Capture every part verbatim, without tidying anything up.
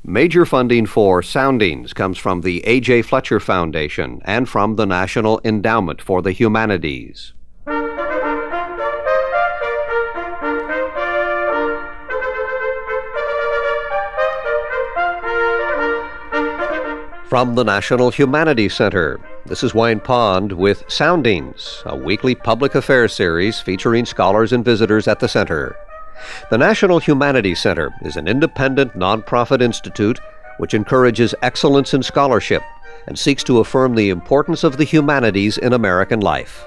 Major funding for Soundings comes from the A J. Fletcher Foundation and from the National Endowment for the Humanities. From the National Humanities Center, this is Wayne Pond with Soundings, a weekly public affairs series featuring scholars and visitors at the center. The National Humanities Center is an independent, nonprofit institute which encourages excellence in scholarship and seeks to affirm the importance of the humanities in American life.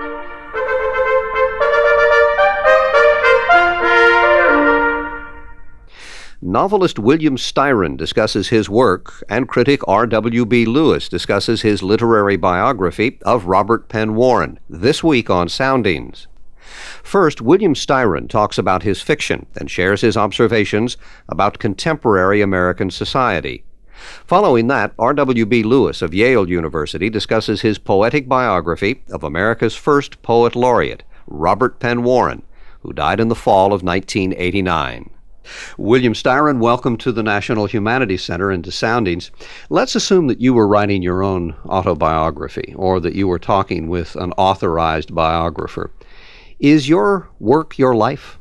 Novelist William Styron discusses his work, and critic R W B. Lewis discusses his literary biography of Robert Penn Warren this week on Soundings. First, William Styron talks about his fiction and shares his observations about contemporary American society. Following that, R W B. Lewis of Yale University discusses his poetic biography of America's first poet laureate, Robert Penn Warren, who died in the fall of nineteen eighty-nine. William Styron, welcome to the National Humanities Center and to Soundings. Let's assume that you were writing your own autobiography or that you were talking with an authorized biographer. Is your work your life?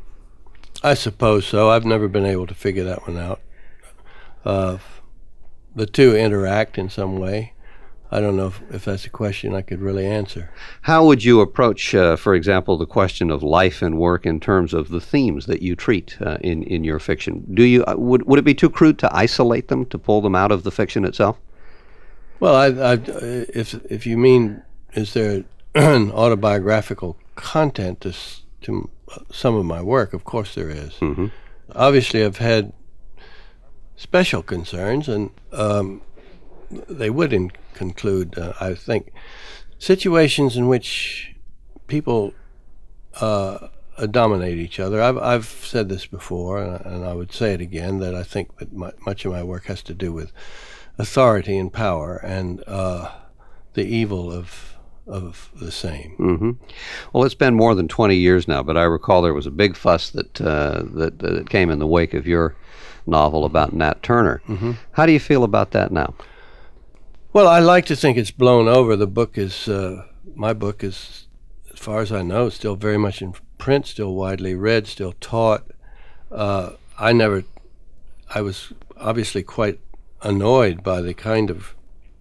I suppose so. I've never been able to figure that one out. Uh, the two interact in some way. I don't know if, if that's a question I could really answer. How would you approach, uh, for example, the question of life and work in terms of the themes that you treat uh, in, in your fiction? Do you uh, would, would it be too crude to isolate them, to pull them out of the fiction itself? Well, I, I, if if you mean, is there an autobiographical content to, to some of my work? Of course there is. Mm-hmm. Obviously, I've had special concerns, and um, they would in- conclude, uh, I think, situations in which people uh, dominate each other. I've, I've said this before, and, and I would say it again, that I think that my, much of my work has to do with authority and power and uh, the evil of of the same. Mm-hmm. Well, it's been more than twenty years now, but I recall there was a big fuss that uh, that, that came in the wake of your novel about Nat Turner. Mm-hmm. How do you feel about that now? Well, I like to think it's blown over. The book is, uh, my book is, as far as I know, still very much in print, still widely read, still taught. Uh, I never, I was obviously quite annoyed by the kind of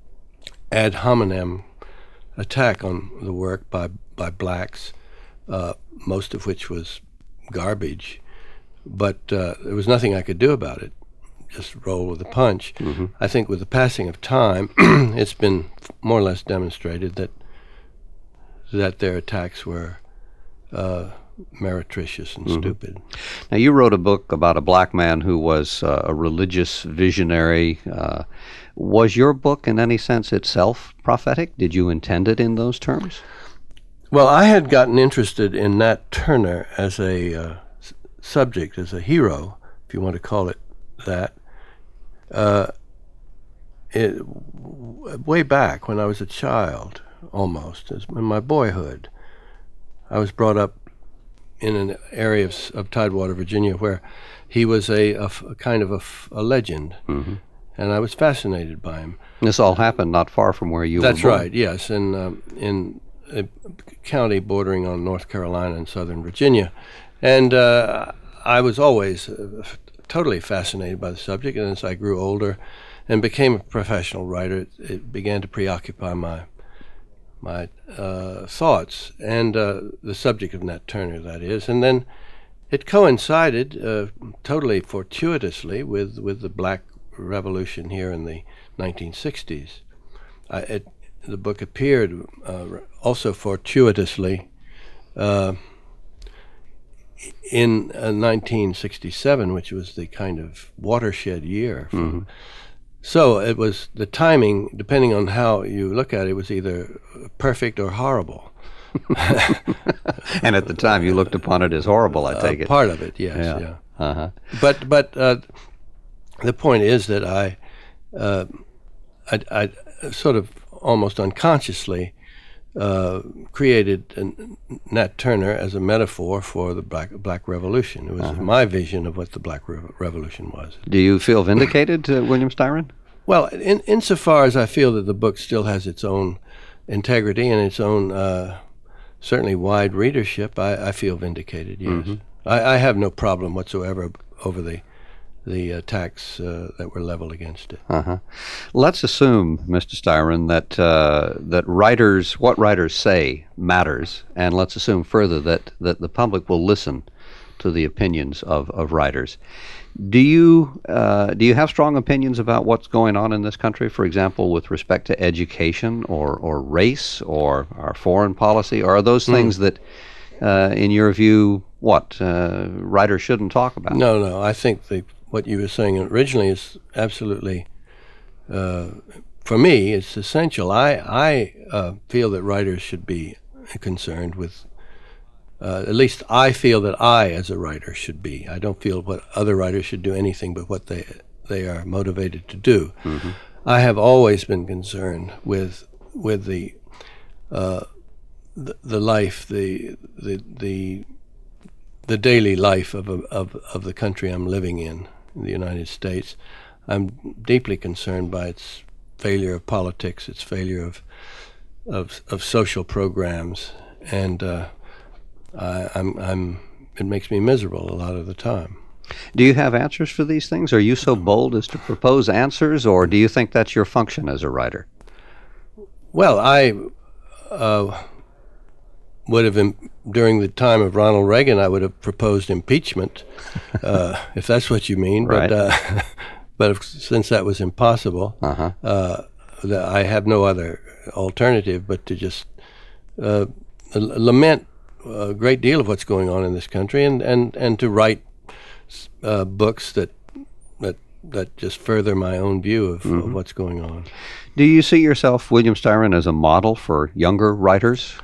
ad hominem attack on the work by, by blacks, uh, most of which was garbage. But uh, there was nothing I could do about it. Just roll with the punch. Mm-hmm. I think with the passing of time, it's been more or less demonstrated that that their attacks were uh, meretricious and mm-hmm. stupid. Now, you wrote a book about a black man who was uh, a religious visionary. Uh, was your book, in any sense, itself prophetic? Did you intend it in those terms? Well, I had gotten interested in Nat Turner as a uh, s- subject, as a hero, if you want to call it that. Uh, it, w- way back when I was a child, almost, as in my boyhood, I was brought up in an area of, of Tidewater, Virginia, where he was a, a, f- a kind of a, f- a legend, mm-hmm. and I was fascinated by him. This all happened not far from where you That's were born. That's right, yes, in, um, in a county bordering on North Carolina and Southern Virginia. And uh, I was always uh, totally fascinated by the subject, and as I grew older and became a professional writer, it, it began to preoccupy my my uh, thoughts, and uh, the subject of Nat Turner, that is. And then it coincided uh, totally fortuitously with, with the Black Revolution here in the nineteen sixties. I, it, the book appeared uh, also fortuitously uh, in uh, nineteen sixty-seven, which was the kind of watershed year. For, mm-hmm. So it was, the timing, depending on how you look at it, was either perfect or horrible. And at the time you looked upon it as horrible, I take uh, it. Part of it, yes, yeah. yeah. Uh-huh. But but uh, the point is that I, uh, I, I sort of almost unconsciously uh, created an, Nat Turner as a metaphor for the Black Black Revolution. It was uh-huh. my vision of what the Black Re- Revolution was. Do you feel vindicated, uh, William Styron? Well, in, insofar as I feel that the book still has its own integrity and its own uh, certainly wide readership, I, I feel vindicated, yes. Mm-hmm. I, I have no problem whatsoever over the the attacks uh, that were leveled against it. Uh-huh. Let's assume, Mister Styron, that uh, that writers, what writers say matters, and let's assume further that, that the public will listen to the opinions of, of writers. Do you uh, do you have strong opinions about what's going on in this country, for example, with respect to education or, or race or our foreign policy? Or are those things mm. that, uh, in your view, what, uh, writers shouldn't talk about? No, no, I think the what you were saying originally is absolutely, uh, for me, it's essential. I, I uh, feel that writers should be concerned with, uh, at least I feel that I, as a writer, should be. I don't feel what other writers should do anything but what they they are motivated to do. Mm-hmm. I have always been concerned with with the uh, the, the life, the the the the daily life of, a, of of the country I'm living in. In the United States. I'm deeply concerned by its failure of politics, its failure of of, of social programs, and uh, I, I'm, I'm, it makes me miserable a lot of the time. Do you have answers for these things? Are you so bold as to propose answers, or do you think that's your function as a writer? Well, I uh, would have, im- during the time of Ronald Reagan, I would have proposed impeachment, uh, if that's what you mean. Right. But uh, but if, since that was impossible, uh-huh. uh, the, I have no other alternative but to just uh, l- lament a great deal of what's going on in this country, and, and, and to write uh, books that that that just further my own view of, mm-hmm. of what's going on. Do you see yourself, William Styron, as a model for younger writers?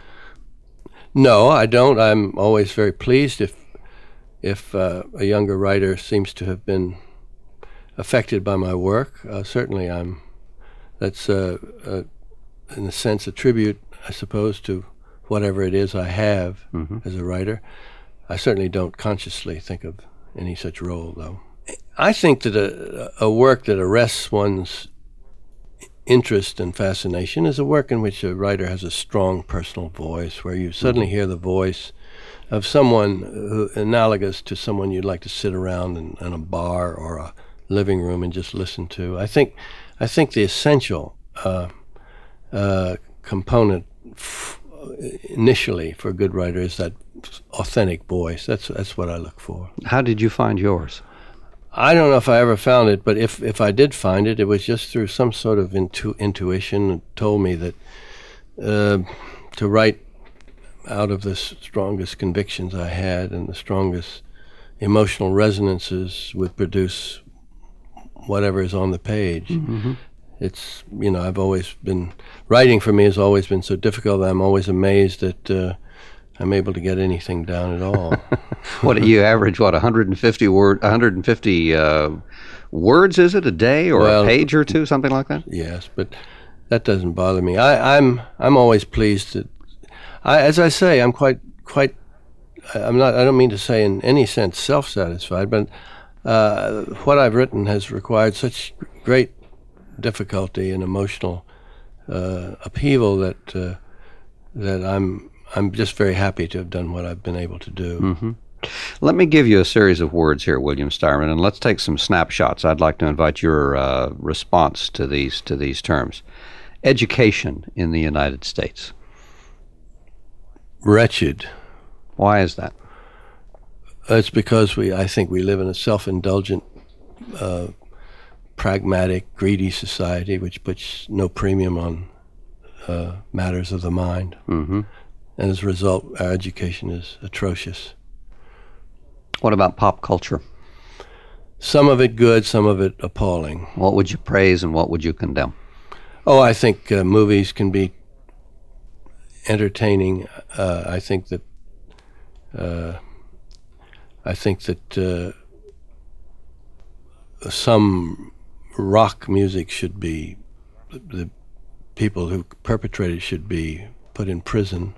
No, I don't. I'm always very pleased if if uh, a younger writer seems to have been affected by my work. Uh, certainly, I'm. That's uh, uh, in a sense a tribute, I suppose, to whatever it is I have mm-hmm. as a writer. I certainly don't consciously think of any such role, though. I think that a, a work that arrests one's interest and fascination is a work in which a writer has a strong personal voice, where you suddenly mm-hmm. hear the voice of someone who, analogous to someone you'd like to sit around in, in a bar or a living room and just listen to. I think, I think the essential uh, uh, component f- initially for a good writer is that authentic voice. That's that's what I look for. How did you find yours? I don't know if I ever found it, but if, if I did find it, it was just through some sort of intu- intuition that told me that uh, to write out of the strongest convictions I had and the strongest emotional resonances would produce whatever is on the page. Mm-hmm. It's, you know, I've always been, writing for me has always been so difficult that I'm always amazed that uh, I'm able to get anything down at all. What do you average? What one hundred fifty word, one hundred fifty uh, words? Is it a day or well, a page or two, something like that? Yes, but that doesn't bother me. I, I'm I'm always pleased that, I, as I say, I'm quite quite. I'm not. I don't mean to say in any sense self-satisfied, but uh, what I've written has required such great difficulty and emotional uh, upheaval that uh, that I'm. I'm just very happy to have done what I've been able to do. Mm-hmm. Let me give you a series of words here, William Styron, and let's take some snapshots. I'd like to invite your uh, response to these to these terms. Education in the United States. Wretched. Why is that? It's because we. I think we live in a self-indulgent, uh, pragmatic, greedy society, which puts no premium on uh, matters of the mind. Mm-hmm. And as a result, our education is atrocious. What about pop culture? Some of it good, some of it appalling. What would you praise and what would you condemn? Oh, I think uh, movies can be entertaining. Uh, I think that uh, I think that uh, some rock music should be, the, the people who perpetrate it should be put in prison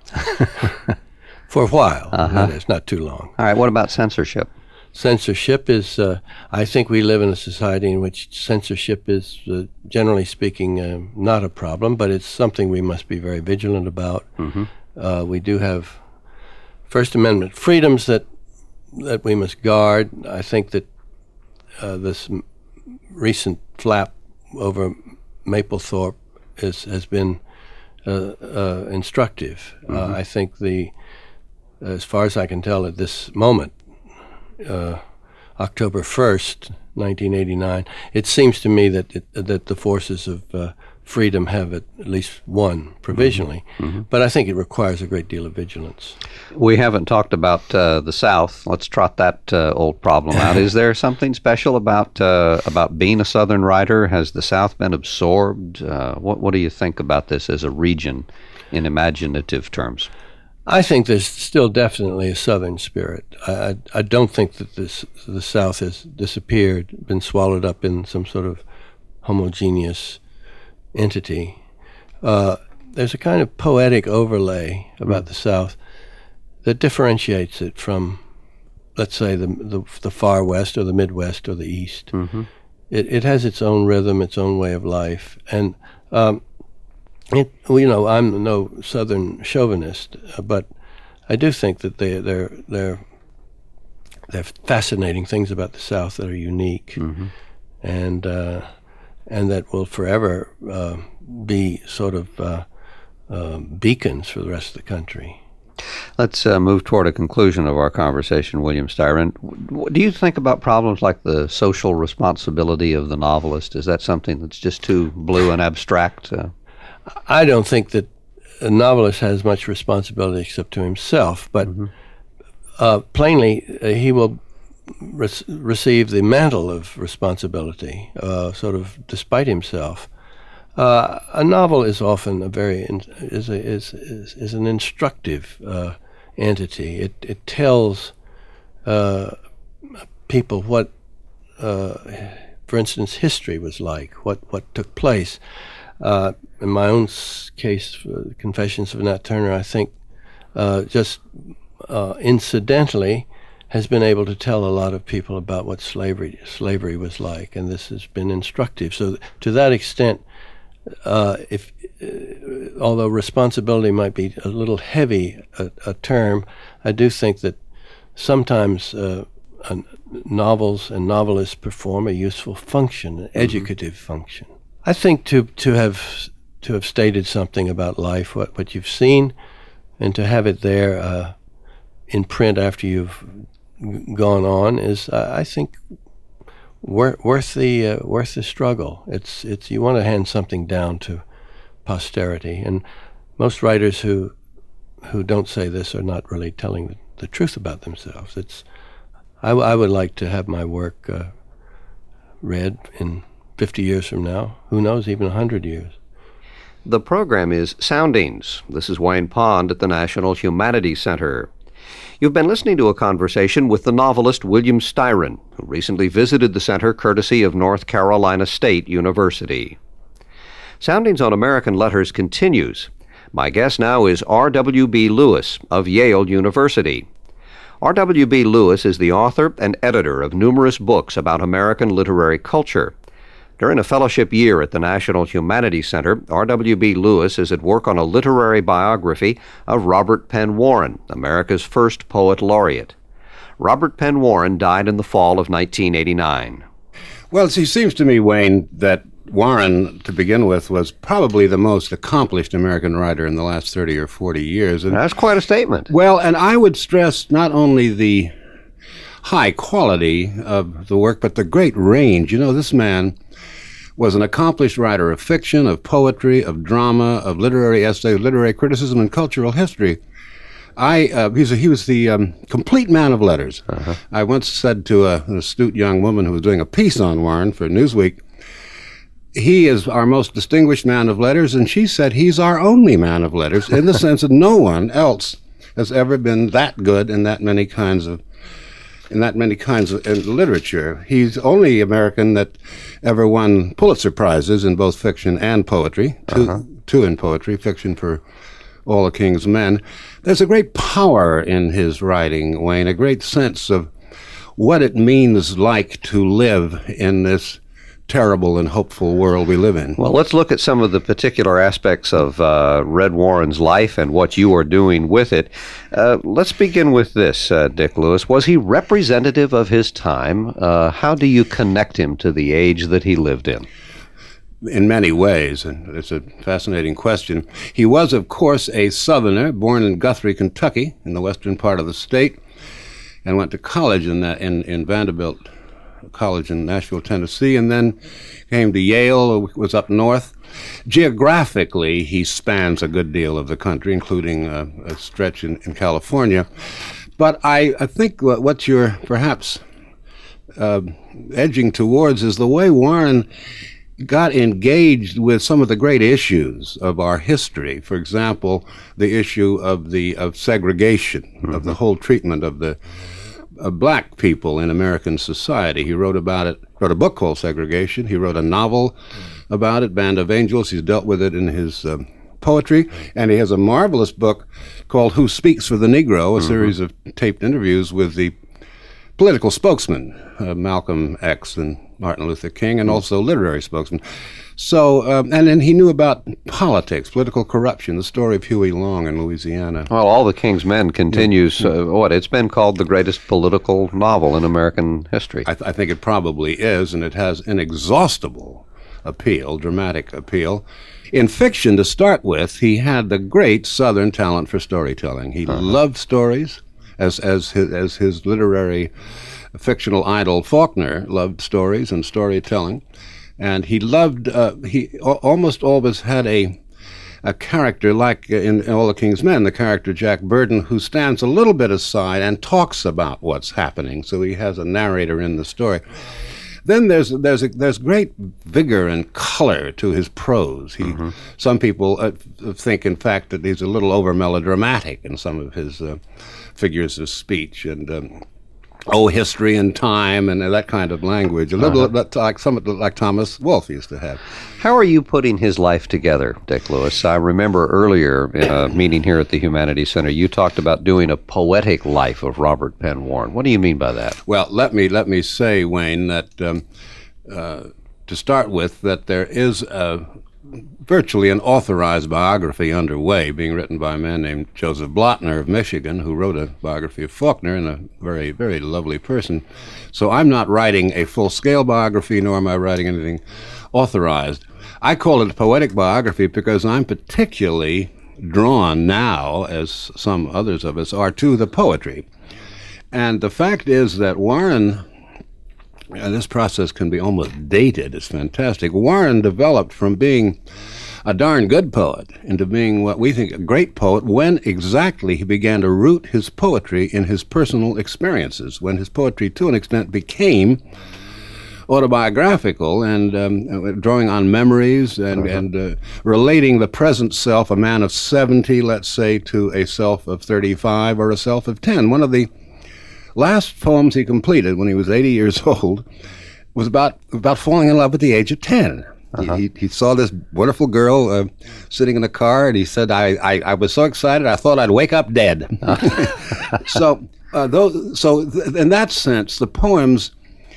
for a while. Uh-huh. It's not too long. All right, what about censorship? Censorship is, uh, I think we live in a society in which censorship is, uh, generally speaking, uh, not a problem, but it's something we must be very vigilant about. Mm-hmm. Uh, we do have First Amendment freedoms that that we must guard. I think that uh, this m- recent flap over Mapplethorpe is, has been uh, uh, instructive. Mm-hmm. Uh, I think the, as far as I can tell at this moment, Uh, October first, nineteen eighty-nine, it seems to me that it, that the forces of uh, freedom have at, at least one provisionally, mm-hmm. but I think it requires a great deal of vigilance. We haven't talked about uh, the South. Let's trot that uh, old problem out. Is there something special about uh, about being a Southern writer? Has the South been absorbed? Uh, what What do you think about this as a region in imaginative terms? I think there's still definitely a Southern spirit. I, I, I don't think that this, the South has disappeared, been swallowed up in some sort of homogeneous entity. Uh, there's a kind of poetic overlay about mm. the South that differentiates it from, let's say, the the, the far West or the Midwest or the East. Mm-hmm. It, it has its own rhythm, its own way of life, and um, It, well, you know, I'm no Southern chauvinist, uh, but I do think that they, they're they're they're fascinating things about the South that are unique, mm-hmm. and uh, and that will forever uh, be sort of uh, uh, beacons for the rest of the country. Let's uh, move toward a conclusion of our conversation, William Styron. What do you think about problems like the social responsibility of the novelist? Is that something that's just too blue and abstract? Uh, I don't think that a novelist has much responsibility except to himself, but mm-hmm. uh, plainly uh, he will re- receive the mantle of responsibility, uh, sort of despite himself. Uh, a novel is often a very in, is, a, is is is an instructive uh, entity. It it tells uh, people what, uh, for instance, history was like, what what took place. Uh, in my own case, uh, Confessions of Nat Turner, I think uh, just uh, incidentally has been able to tell a lot of people about what slavery slavery was like, and this has been instructive. So to that extent, uh, if uh, although responsibility might be a little heavy a, a term, I do think that sometimes uh, uh, novels and novelists perform a useful function, an mm-hmm. educative function. I think to to have to have stated something about life, what, what you've seen, and to have it there uh, in print after you've g- gone on is, uh, I think, wor- worth the uh, worth the struggle. It's it's you want to hand something down to posterity, and most writers who who don't say this are not really telling the, the truth about themselves. It's I, w- I would like to have my work uh, read in fifty years from now, who knows, even one hundred years. The program is Soundings. This is Wayne Pond at the National Humanities Center. You've been listening to a conversation with the novelist William Styron, who recently visited the center courtesy of North Carolina State University. Soundings on American Letters continues. My guest now is R W B Lewis of Yale University. R W B Lewis is the author and editor of numerous books about American literary culture. During a fellowship year at the National Humanities Center, R W B Lewis is at work on a literary biography of Robert Penn Warren, America's first poet laureate. Robert Penn Warren died in the fall of nineteen eighty-nine. Well, it seems to me, Wayne, that Warren, to begin with, was probably the most accomplished American writer in the last thirty or forty years. And that's quite a statement. Well, and I would stress not only the high quality of the work, but the great range. You know, this man was an accomplished writer of fiction, of poetry, of drama, of literary essays, literary criticism, and cultural history. I uh, he's a, he was the um, complete man of letters. Uh-huh. I once said to a, an astute young woman who was doing a piece on Warren for Newsweek, he is our most distinguished man of letters, and she said he's our only man of letters, in the sense that no one else has ever been that good in that many kinds of in that many kinds of in literature. He's the only American that ever won Pulitzer Prizes in both fiction and poetry, two, uh-huh. two in poetry, fiction for All the King's Men. There's a great power in his writing, Wayne, a great sense of what it means like to live in this terrible and hopeful world we live in. Well, let's look at some of the particular aspects of uh, Red Warren's life and what you are doing with it. Uh, let's begin with this, uh, Dick Lewis. Was he representative of his time? Uh, how do you connect him to the age that he lived in? In many ways, and it's a fascinating question. He was, of course, a Southerner, born in Guthrie, Kentucky, in the western part of the state, and went to college in, that, in, in Vanderbilt College in Nashville, Tennessee, and then came to Yale, was up north. Geographically, he spans a good deal of the country, including uh, a stretch in, in California. But I, I think what, what you're perhaps uh, edging towards is the way Warren got engaged with some of the great issues of our history. For example, the issue of the of segregation, mm-hmm. of the whole treatment of the of black people in American society. He wrote about it, wrote a book called Segregation. He wrote a novel about it, Band of Angels. He's dealt with it in his um, poetry. And he has a marvelous book called Who Speaks for the Negro, a mm-hmm. series of taped interviews with the political spokesman, uh, Malcolm X and Martin Luther King, and also literary spokesman. So, um, and then he knew about politics, political corruption, the story of Huey Long in Louisiana. Well, All the King's Men continues, uh, what, it's been called the greatest political novel in American history. I, th- I think it probably is, and it has inexhaustible appeal, dramatic appeal. In fiction, to start with, he had the great Southern talent for storytelling. He uh-huh. loved stories, as, as, his, as his literary fictional idol Faulkner loved stories and storytelling. And he loved, uh, he a- almost always had a a character like in All the King's Men, the character Jack Burden, who stands a little bit aside and talks about what's happening. So he has a narrator in the story. Then there's there's a, there's great vigor and color to his prose. He, mm-hmm. Some people uh, think, in fact, that he's a little over melodramatic in some of his uh, figures of speech and. Um, Oh, history and time and that kind of language, a little uh-huh. bit like some like Thomas Wolfe used to have. How are you putting his life together, Dick Lewis? I remember earlier in a meeting here at the Humanities Center, you talked about doing a poetic life of Robert Penn Warren. What do you mean by that? Well, let me let me say, Wayne, that um, uh, to start with, that there is a virtually an authorized biography underway, being written by a man named Joseph Blotner of Michigan, who wrote a biography of Faulkner, and a very, very lovely person. So I'm not writing a full-scale biography, nor am I writing anything authorized. I call it a poetic biography because I'm particularly drawn now, as some others of us are, to the poetry. And the fact is that Warren... And this process can be almost dated. It's fantastic. Warren developed from being a darn good poet into being what we think a great poet when exactly he began to root his poetry in his personal experiences, when his poetry to an extent became autobiographical and um, drawing on memories and, uh-huh. and uh, relating the present self, a man of seventy, let's say, to a self of thirty-five or a self of ten. One of the last poems he completed when he was eighty years old was about about falling in love at the age of ten. Uh-huh. He, he saw this wonderful girl uh, sitting in a car, and he said, I, I, I was so excited I thought I'd wake up dead. Uh-huh. so uh, those, so th- in that sense, the poems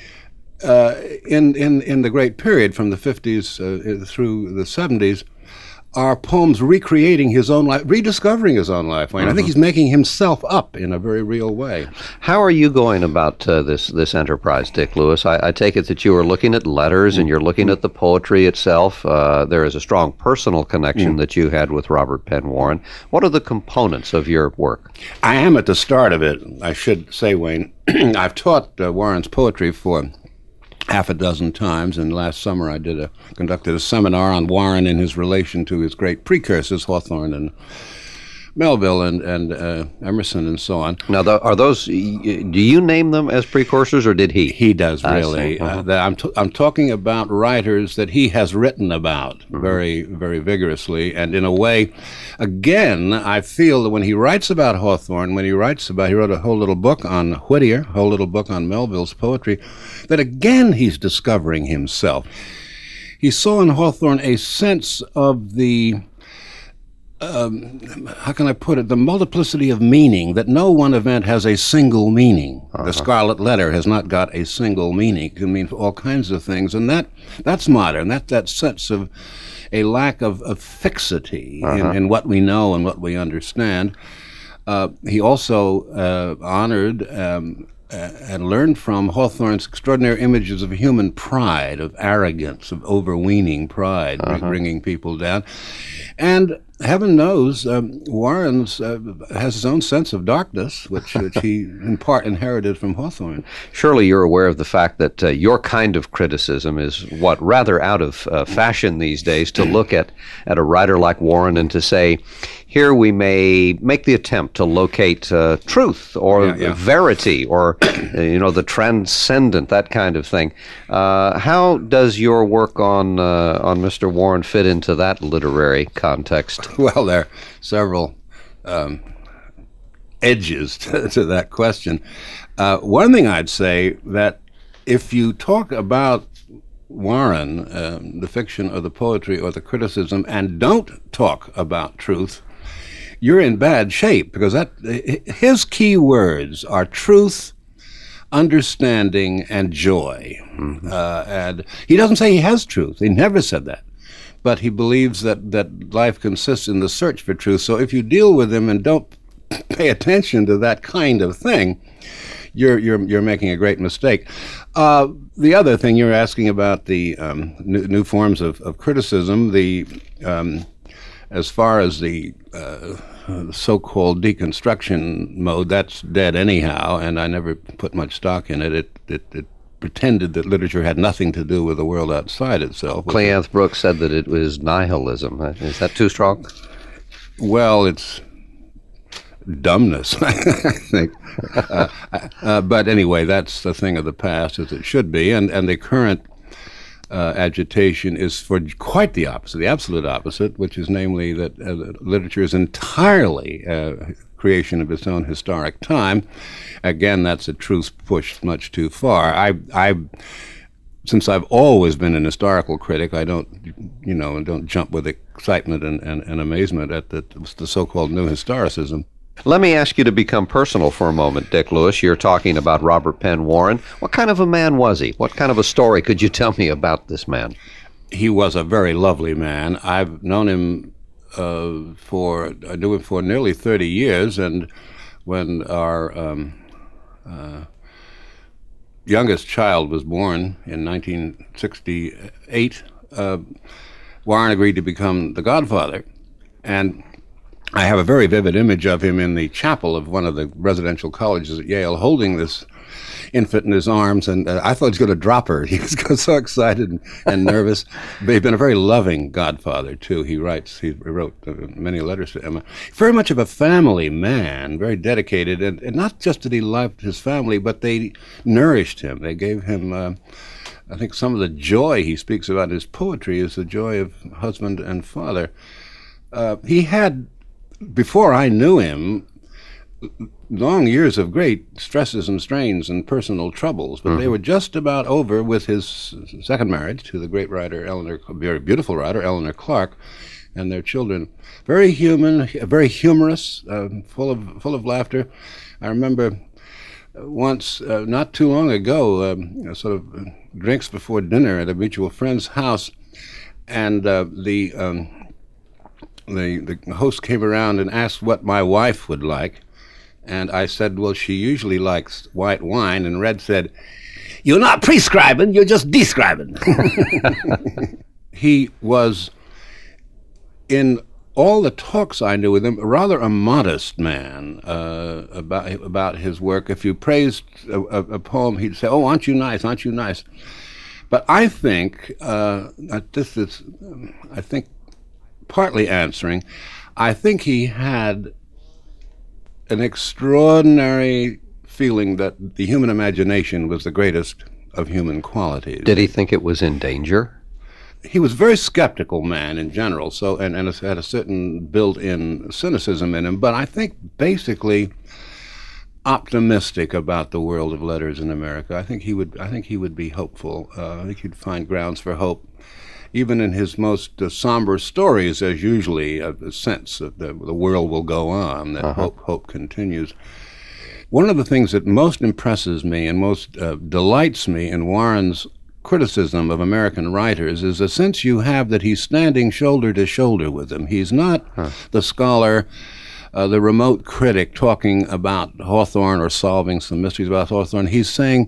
uh, in, in, in the great period from the fifties uh, through the seventies are poems recreating his own life, rediscovering his own life. Mm-hmm. I think he's making himself up in a very real way. How are you going about uh, this this enterprise, Dick Lewis? I, I take it that you are looking at letters and you're looking at the poetry itself. Uh, there is a strong personal connection mm-hmm. that you had with Robert Penn Warren. What are the components of your work? I am at the start of it, I should say, Wayne. I've taught uh, Warren's poetry for half a dozen times, and last summer I did a conducted a seminar on Warren and his relation to his great precursors, Hawthorne and Melville and and uh, Emerson and so on. Now, the, are those? Do you name them as precursors, or did he? He does really. Uh-huh. Uh, the, I'm t- I'm talking about writers that he has written about mm-hmm. very very vigorously, and in a way, again, I feel that when he writes about Hawthorne, when he writes about, he wrote a whole little book on Whittier, a whole little book on Melville's poetry, that again he's discovering himself. He saw in Hawthorne a sense of the um, how can I put it, the multiplicity of meaning, that no one event has a single meaning. Uh-huh. The Scarlet Letter has not got a single meaning. It can mean all kinds of things, and that that's modern. That that sense of a lack of, of fixity uh-huh. in, in what we know and what we understand. Uh, he also uh, honored um, and learned from Hawthorne's extraordinary images of human pride, of arrogance, of overweening pride, uh-huh. bringing people down. And heaven knows, um, Warren's uh, has his own sense of darkness, which, which he in part inherited from Hawthorne. Surely you're aware of the fact that uh, your kind of criticism is what rather out of uh, fashion these days, to look at, at a writer like Warren and to say, here we may make the attempt to locate uh, truth or yeah, yeah. verity or, uh, you know, the transcendent, that kind of thing. Uh, how does your work on uh, on Mister Warren fit into that literary context? Well, there are several um, edges to, to that question. Uh, one thing I'd say, that if you talk about Warren, uh, the fiction or the poetry or the criticism, and don't talk about truth, you're in bad shape, because that his key words are truth, understanding, and joy. Mm-hmm. Uh, and he doesn't say he has truth. He never said that. But he believes that, that life consists in the search for truth. So if you deal with him and don't pay attention to that kind of thing, you're you're you're making a great mistake. Uh, the other thing you're asking about, the um, new, new forms of, of criticism, the um, as far as the uh, so-called deconstruction mode, that's dead anyhow, and I never put much stock in it. It it, it pretended that literature had nothing to do with the world outside itself. Cleanth Brooks said that it was nihilism. Is that too strong? Well, it's dumbness, I think. uh, uh, but anyway, that's the thing of the past, as it should be, and, and the current uh, agitation is for quite the opposite, the absolute opposite, which is namely that uh, literature is entirely a creation of its own historic time. Again, that's a truth pushed much too far. I, I, since I've always been an historical critic, I don't, you know, don't jump with excitement and, and, and amazement at the, the so-called new historicism. Let me ask you to become personal for a moment, Dick Lewis. You're talking about Robert Penn Warren. What kind of a man was he? What kind of a story could you tell me about this man? He was a very lovely man. I've known him uh, for, I knew him for nearly thirty years, and when our um, uh, youngest child was born in nineteen sixty-eight, uh, Warren agreed to become the godfather, and I have a very vivid image of him in the chapel of one of the residential colleges at Yale, holding this infant in his arms, and uh, I thought he was going to drop her. He was so excited and, and nervous. But he's been a very loving godfather, too. He writes, he wrote uh, many letters to Emma. Very much of a family man, very dedicated, and, and not just that he loved his family, but they nourished him. They gave him, uh, I think some of the joy he speaks about in his poetry is the joy of husband and father. Uh, he had, before I knew him, long years of great stresses and strains and personal troubles, but mm-hmm. they were just about over with his second marriage to the great writer, Eleanor, very beautiful writer, Eleanor Clark, and their children. Very human, very humorous, uh, full of full of laughter. I remember once, uh, not too long ago, um, sort of uh, drinks before dinner at a mutual friend's house, and uh, the, um, the the host came around and asked what my wife would like. And I said, well, she usually likes white wine. And Red said, you're not prescribing, you're just describing. He was, in all the talks I knew with him, rather a modest man uh, about about his work. If you praised a, a, a poem, he'd say, oh, aren't you nice, aren't you nice? But I think, uh, this is, I think, partly answering, I think he had an extraordinary feeling that the human imagination was the greatest of human qualities. Did he think it was in danger? He was a very skeptical man in general, so and, and had a certain built-in cynicism in him, but I think basically optimistic about the world of letters in America. I think he would I think he would be hopeful. Uh, I think he'd find grounds for hope even in his most uh, somber stories, there's usually a, a sense that the, the world will go on, that uh-huh. hope, hope continues. One of the things that most impresses me and most uh, delights me in Warren's criticism of American writers is the sense you have that he's standing shoulder to shoulder with them. He's not huh. the scholar, uh, the remote critic talking about Hawthorne or solving some mysteries about Hawthorne. He's saying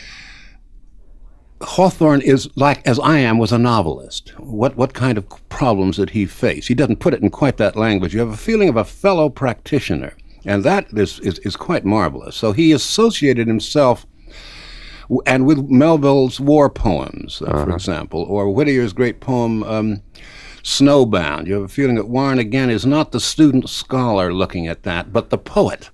Hawthorne is like, as I am, was a novelist. What what kind of problems did he face? He doesn't put it in quite that language. You have a feeling of a fellow practitioner, and that is, is, is quite marvelous. So he associated himself, and with Melville's war poems, uh, uh-huh. for example, or Whittier's great poem, um, Snowbound. You have a feeling that Warren, again, is not the student scholar looking at that, but the poet.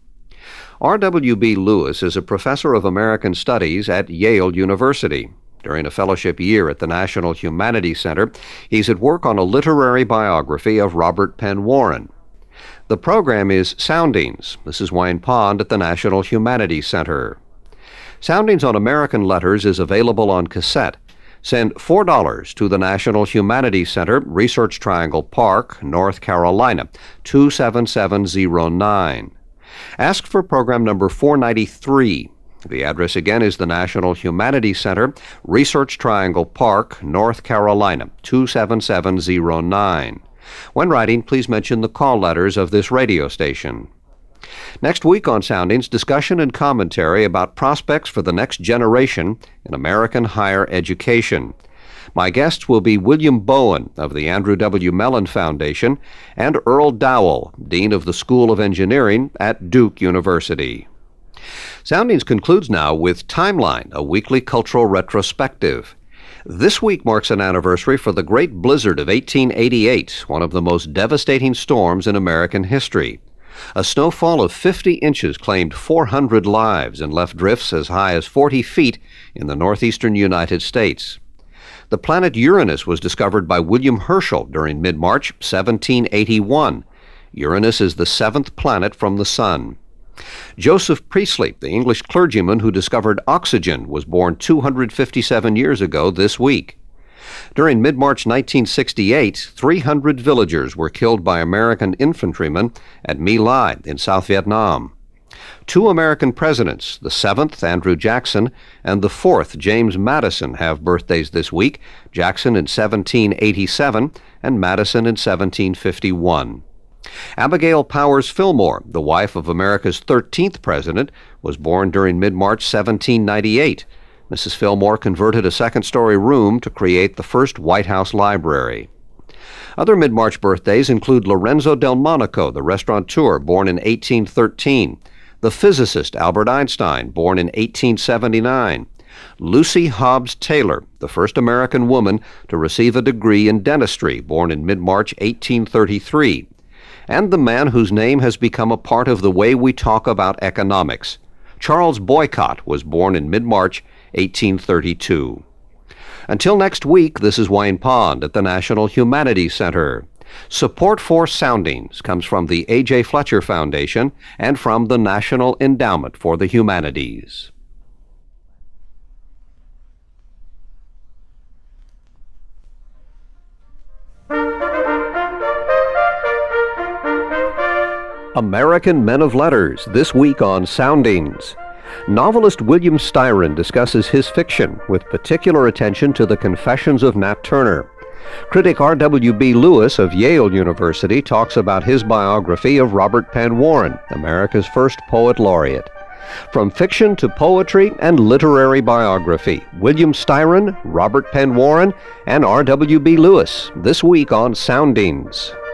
R W B Lewis is a professor of American Studies at Yale University. During a fellowship year at the National Humanities Center, he's at work on a literary biography of Robert Penn Warren. The program is Soundings. This is Wayne Pond at the National Humanities Center. Soundings on American Letters is available on cassette. Send four dollars to the National Humanities Center, Research Triangle Park, North Carolina, two seven seven zero nine. Ask for program number four ninety-three. The address again is the National Humanities Center, Research Triangle Park, North Carolina, two seven seven zero nine. When writing, please mention the call letters of this radio station. Next week on Soundings, discussion and commentary about prospects for the next generation in American higher education. My guests will be William Bowen of the Andrew W. Mellon Foundation and Earl Dowell, Dean of the School of Engineering at Duke University. Soundings concludes now with Timeline, a weekly cultural retrospective. This week marks an anniversary for the Great Blizzard of eighteen eighty-eight, one of the most devastating storms in American history. A snowfall of fifty inches claimed four hundred lives and left drifts as high as forty feet in the northeastern United States. The planet Uranus was discovered by William Herschel during mid-March seventeen eighty-one. Uranus is the seventh planet from the Sun. Joseph Priestley, the English clergyman who discovered oxygen, was born two hundred fifty-seven years ago this week. During mid-March nineteen sixty-eight, three hundred villagers were killed by American infantrymen at My Lai in South Vietnam. Two American presidents, the seventh, Andrew Jackson, and the fourth, James Madison, have birthdays this week, Jackson in seventeen eighty-seven and Madison in seventeen fifty-one. Abigail Powers Fillmore, the wife of America's thirteenth president, was born during mid-March seventeen ninety-eight. Missus Fillmore converted a second-story room to create the first White House library. Other mid-March birthdays include Lorenzo Delmonico, the restaurateur, born in eighteen thirteen, the physicist Albert Einstein, born in eighteen seventy-nine, Lucy Hobbs Taylor, the first American woman to receive a degree in dentistry, born in mid-March eighteen thirty-three, and the man whose name has become a part of the way we talk about economics. Charles Boycott was born in mid-March eighteen thirty-two. Until next week, this is Wayne Pond at the National Humanities Center. Support for Soundings comes from the A J. Fletcher Foundation and from the National Endowment for the Humanities. American Men of Letters, this week on Soundings. Novelist William Styron discusses his fiction with particular attention to the Confessions of Nat Turner. Critic R W B Lewis of Yale University talks about his biography of Robert Penn Warren, America's first poet laureate. From fiction to poetry and literary biography, William Styron, Robert Penn Warren, and R W B Lewis, this week on Soundings.